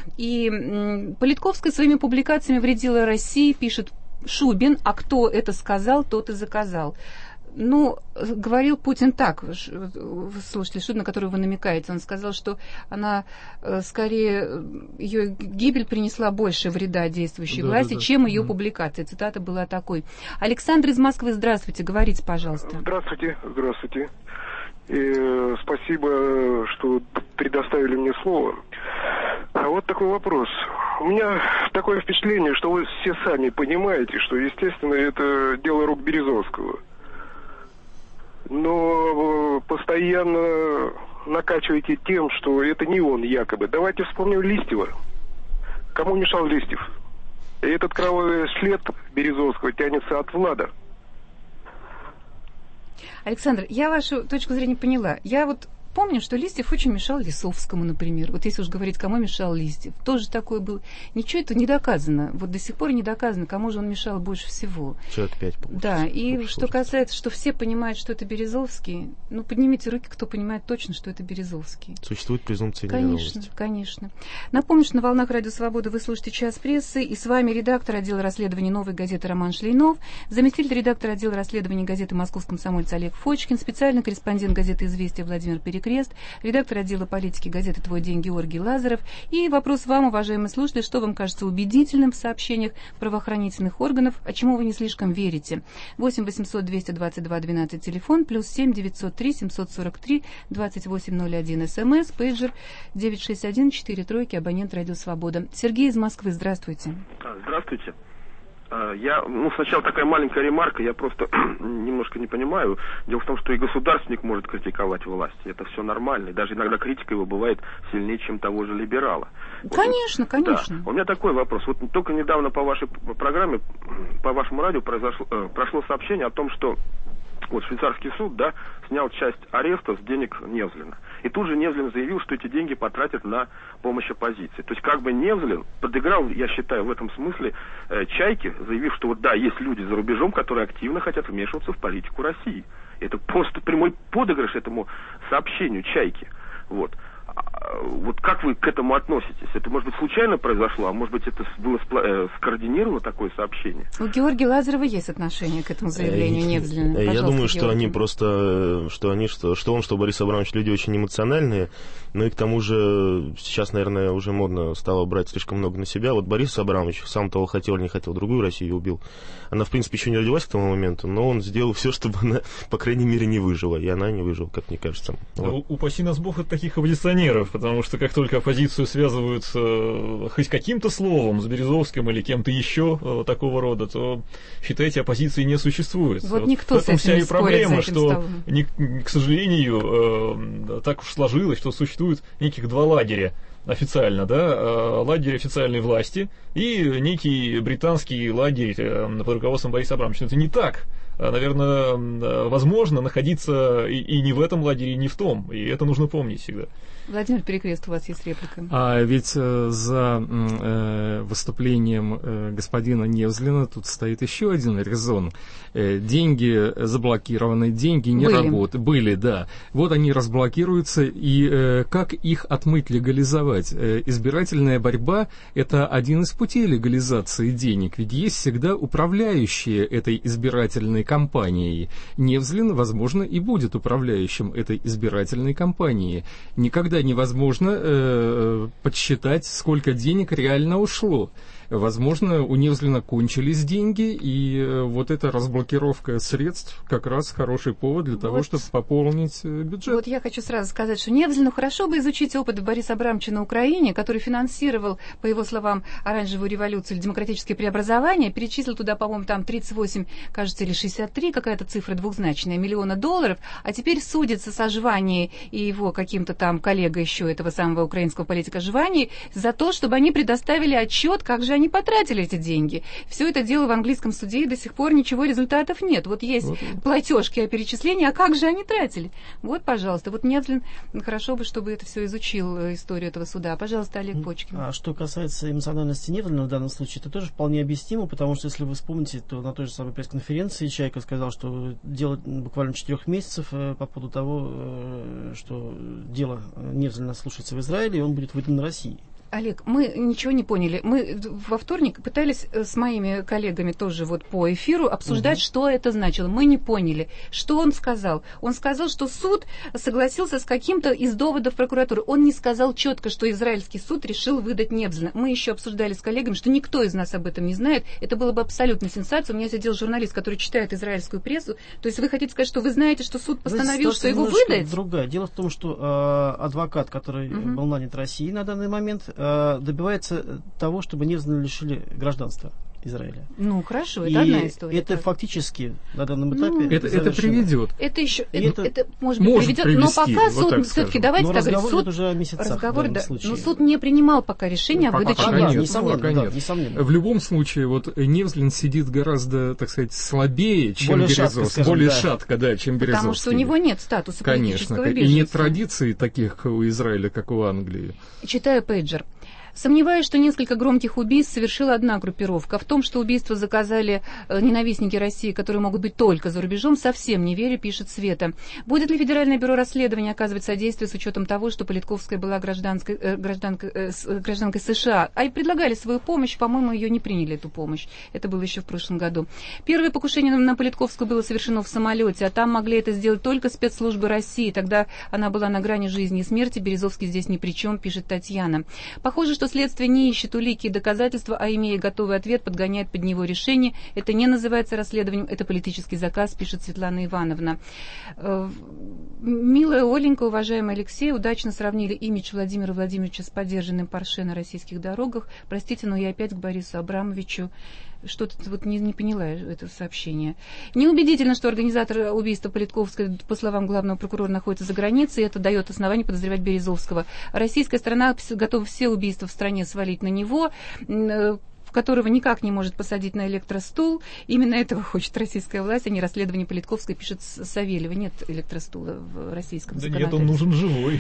И Политковская своими публикациями вредила России, пишет Шубин, а кто это сказал, тот и заказал. Говорил Путин так, слушайте, Шубин, на которую вы намекаете, он сказал, что она скорее, ее гибель принесла больше вреда действующей власти, чем ее публикация. Цитата была такой. Александр из Москвы, здравствуйте, говорите, пожалуйста. Здравствуйте. И спасибо, что предоставили мне слово. А вот такой вопрос. У меня такое впечатление, что вы все сами понимаете, что, естественно, это дело рук Березовского. Но постоянно накачиваете тем, что это не он якобы. Давайте вспомним Листьева. Кому мешал Листьев? И этот кровавый след Березовского тянется от Влада. Александр, я вашу точку зрения поняла. Я вот помню, что Листьев очень мешал Лисовскому, например. Вот если уж говорить, кому мешал Листьев. Тоже такое было. Ничего это не доказано. Вот до сих пор не доказано, кому же он мешал больше всего. Человек 5 получится. Да, и что касается, что все понимают, что это Березовский, поднимите руки, кто понимает точно, что это Березовский. Существует презумпция невиновности. Конечно. Напомню, что на волнах Радио Свобода вы слушаете «Час прессы», и с вами редактор отдела расследований «Новой газеты» Роман Шлейнов, заместитель редактора отдела расследований газеты «Московский комсомолец» Олег Фочкин, специальный корреспондент газеты «Известия» Владимир Переглазов, «Перекрест», редактор отдела политики газеты «Твой день» Георгий Лазарев. И вопрос вам, уважаемые слушатели, что вам кажется убедительным в сообщениях правоохранительных органов, а чему вы не слишком верите? 8 800 222 12 телефон, +7 903 743 2801 СМС, пейджер 961 43, абонент «Радио Свобода». Сергей из Москвы, здравствуйте. Здравствуйте. Я, сначала такая маленькая ремарка, я просто немножко не понимаю. Дело в том, что и государственник может критиковать власть. Это все нормально. И даже иногда критика его бывает сильнее, чем того же либерала. Конечно, конечно. Да. У меня такой вопрос. Вот только недавно по вашей программе, по вашему радио прошло сообщение о том, что вот швейцарский суд, да, снял часть ареста с денег Невзлина. И тут же Невзлин заявил, что эти деньги потратят на помощь оппозиции. То есть как бы Невзлин подыграл, я считаю, в этом смысле Чайке, заявив, что вот да, есть люди за рубежом, которые активно хотят вмешиваться в политику России. Это просто прямой подыгрыш этому сообщению Чайки. Вот. Вот как вы к этому относитесь? Это, может быть, случайно произошло, а может быть, это было скоординировано такое сообщение? У Георгия Лазарева есть отношение к этому заявлению Невзлина. Я думаю, что они просто, что Борис Абрамович люди очень эмоциональные, ну и к тому же сейчас, наверное, уже модно стало брать слишком много на себя. Вот Борис Абрамович, сам того хотел или не хотел, другую Россию убил. Она, в принципе, еще не родилась к тому моменту, но он сделал все, чтобы она, по крайней мере, не выжила. И она не выжила, как мне кажется. Вот. Упаси нас Бог от таких оппозиционеров, потому что как только оппозицию связывают хоть каким-то словом с Березовским или кем-то еще такого рода, то, считайте, оппозиции не существует. Вот никто с этим вся и проблема, что, столом. к сожалению, так уж сложилось, что существует неких два лагеря. Официально, да, лагерь официальной власти и некий британский лагерь под руководством Бориса Абрамовича. Это не так. Наверное, возможно находиться и не в этом лагере, и не в том. И это нужно помнить всегда. Владимир Перекрест, у вас есть реплика. Ведь за выступлением господина Невзлина тут стоит еще один резон. Деньги заблокированы, деньги не работают. Были, да. Вот они разблокируются, и как их отмыть, легализовать? Избирательная борьба – это один из путей легализации денег, ведь есть всегда управляющие этой избирательной кампанией. Невзлин, возможно, и будет управляющим этой избирательной кампанией. Никогда невозможно подсчитать, сколько денег реально ушло. Возможно, у Невзлина кончились деньги, и вот эта разблокировка средств как раз хороший повод для того, чтобы пополнить бюджет. Вот я хочу сразу сказать, что Невзлину хорошо бы изучить опыт Бориса Абрамовича на Украине, который финансировал, по его словам, оранжевую революцию или демократические преобразования, перечислил туда, по-моему, там 38, кажется, или 63, какая-то цифра двухзначная, миллиона долларов, а теперь судится со Жванией и его каким-то там коллегой еще этого самого украинского политика Жвании за то, чтобы они предоставили отчет, как же они потратили эти деньги. Все это дело в английском суде, и до сих пор ничего, результатов нет. Вот есть платежки о перечислении, а как же они тратили? Вот, пожалуйста. Вот Невзлин, хорошо бы, чтобы это все изучил, историю этого суда. Пожалуйста, Олег Почкин. А что касается эмоциональности Невзлина в данном случае, это тоже вполне объяснимо, потому что, если вы вспомните, то на той же самой пресс-конференции Чайка сказал, что дело буквально 4 месяцев по поводу того, что дело Невзлина слушается в Израиле, и он будет выдан на России. Олег, мы ничего не поняли. Мы во вторник пытались с моими коллегами тоже вот по эфиру обсуждать, что это значило. Мы не поняли, что он сказал. Он сказал, что суд согласился с каким-то из доводов прокуратуры. Он не сказал четко, что израильский суд решил выдать Невзлина. Мы еще обсуждали с коллегами, что никто из нас об этом не знает. Это было бы абсолютно сенсация. У меня сидел журналист, который читает израильскую прессу. То есть вы хотите сказать, что вы знаете, что суд постановил, что его выдать? Другая. Дело в том, что адвокат, который был нанят Россией на данный момент, добивается того, чтобы Невзлина лишили гражданства Израиля. Ну, хорошо, это одна история. Это фактически на данном этапе... Это приведет. Это еще, это может быть, приведет, но пока суд все-таки, давайте так говорить, суд... уже о месяцах, разговор, да, но суд не принимал пока решение о выдаче Невзлина. Несомненно. В любом случае, вот Невзлин сидит гораздо, так сказать, слабее, чем Березовский. Более шатко, да, чем Березовский. Потому что у него нет статуса политического беженца. И нет традиций таких у Израиля, как у Англии. Читаю пейджер. Сомневаюсь, что несколько громких убийств совершила одна группировка. В том, что убийства заказали ненавистники России, которые могут быть только за рубежом, совсем не верю, пишет Света. Будет ли Федеральное бюро расследования оказывать содействие с учетом того, что Политковская была гражданкой США? А и предлагали свою помощь, по-моему, ее не приняли, эту помощь. Это было еще в прошлом году. Первое покушение на Политковскую было совершено в самолете, а там могли это сделать только спецслужбы России. Тогда она была на грани жизни и смерти. Березовский здесь ни при чем, пишет Татьяна. Похоже, что следствие не ищет улики и доказательства, а имея готовый ответ, подгоняет под него решение. Это не называется расследованием, это политический заказ, пишет Светлана Ивановна. Милая Оленька, уважаемый Алексей, удачно сравнили имидж Владимира Владимировича с подержанным Порше на российских дорогах. Простите, но я опять к Борису Абрамовичу. Что-то вот не поняла это сообщение. Неубедительно, что организатор убийства Политковской, по словам главного прокурора, находится за границей, и это дает основание подозревать Березовского. Российская сторона готова все убийства в стране свалить на него, которого никак не может посадить на электростул. Именно этого хочет российская власть, а не расследование Политковской, пишет Савельева. Нет электростула в российском законодательстве. Да нет, он нужен живой.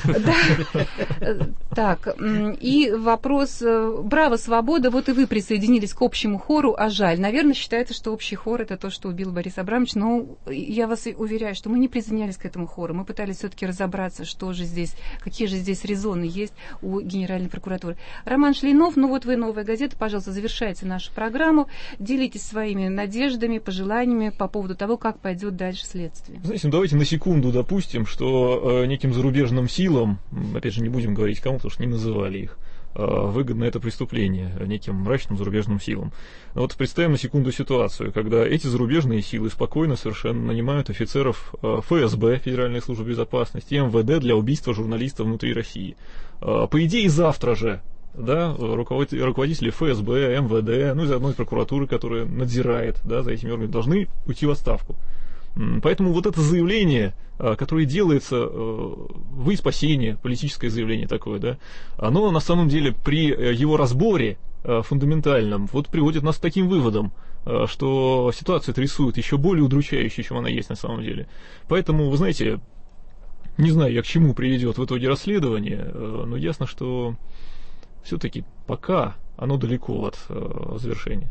Так, и вопрос. Браво, свобода, вот и вы присоединились к общему хору, а жаль. Наверное, считается, что общий хор — это то, что убил Борис Абрамович, но я вас уверяю, что мы не присоединялись к этому хору. Мы пытались все-таки разобраться, что же здесь, какие же здесь резоны есть у Генеральной прокуратуры. Роман Шлейнов, ну вот вы, «Новая газета», пожалуйста, завершайте нашу программу, делитесь своими надеждами, пожеланиями по поводу того, как пойдет дальше следствие. Знаете, ну давайте на секунду допустим, что неким зарубежным силам, опять же, не будем говорить кому, потому что не называли их, выгодно это преступление неким мрачным зарубежным силам. Вот представим на секунду ситуацию, когда эти зарубежные силы спокойно совершенно нанимают офицеров ФСБ, Федеральной службы безопасности, и МВД для убийства журналистов внутри России. По идее, завтра же, да, руководители ФСБ, МВД, ну и заодно и прокуратуры, которая надзирает, да, за этими органами, должны уйти в отставку. Поэтому вот это заявление, которое делается во спасение, политическое заявление такое, да, оно на самом деле при его разборе фундаментальном вот приводит нас к таким выводам, что ситуацию рисует еще более удручающей, чем она есть на самом деле. Поэтому, вы знаете, не знаю я, к чему приведет в итоге расследование, но ясно, что все-таки пока оно далеко от завершения.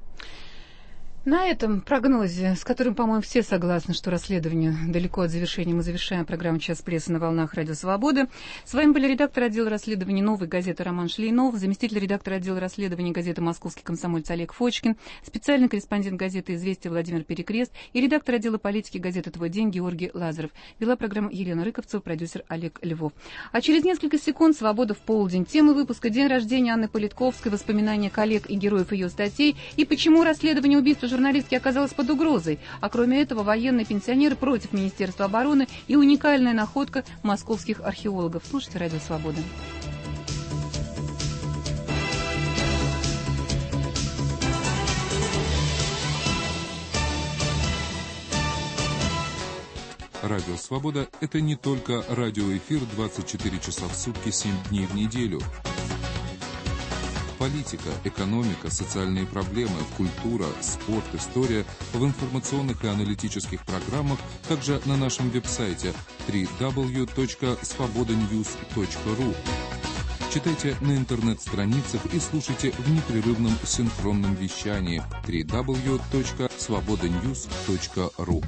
На этом прогнозе, с которым, по-моему, все согласны, что расследование далеко от завершения, мы завершаем программу «Час прессы» на волнах Радио Свобода. С вами были редактор отдела расследований «Новой газеты» Роман Шлейнов, заместитель редактора отдела расследований газеты «Московский комсомолец» Олег Фочкин, специальный корреспондент газеты «Известия» Владимир Перекрест и редактор отдела политики газеты «Твой день» Георгий Лазарев. Вела программу Елена Рыковцева, продюсер Олег Львов. А через несколько секунд «Свобода в полдень». Темы выпуска: день рождения Анны Политковской, воспоминания коллег и героев ее статей, и почему расследование убийства журналистки оказалось под угрозой. А кроме этого, военные пенсионеры против Министерства обороны и уникальная находка московских археологов. Слушайте Радио Свобода. Радио Свобода – это не только радиоэфир 24 часа в сутки, 7 дней в неделю. Политика, экономика, социальные проблемы, культура, спорт, история в информационных и аналитических программах, также на нашем веб-сайте www.svobodanews.ru. Читайте на интернет-страницах и слушайте в непрерывном синхронном вещании www.svobodanews.ru.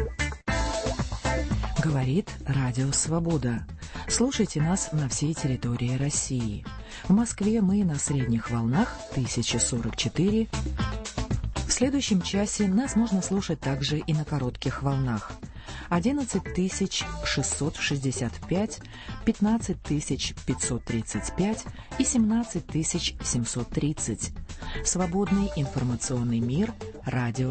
Говорит Радио Свобода. Слушайте нас на всей территории России. В Москве мы на средних волнах 1044. В следующем часе нас можно слушать также и на коротких волнах. 11665, 15535 и 17730. Свободный информационный мир. Радио